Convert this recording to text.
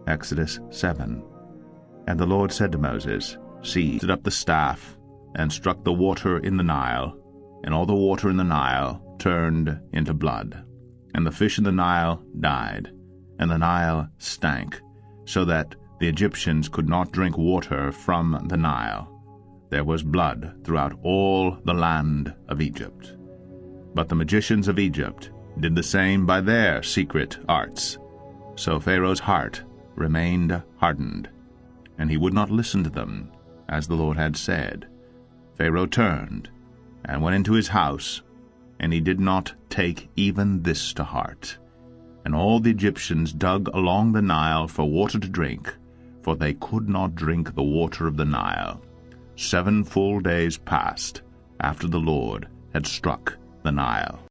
Exodus 7. And the Lord said to Moses, See, lifted up the staff, and struck the water in the Nile, and all the water in the Nile turned into blood. And the fish in the Nile died, and the Nile stank, so that the Egyptians could not drink water from the Nile. There was blood throughout all the land of Egypt. But the magicians of Egypt did the same by their secret arts. So Pharaoh's heart remained hardened, and he would not listen to them, as the Lord had said. Pharaoh turned and went into his house, and he did not take even this to heart. And all the Egyptians dug along the Nile for water to drink, for they could not drink the water of the Nile. 7 full days passed after the Lord had struck the Nile.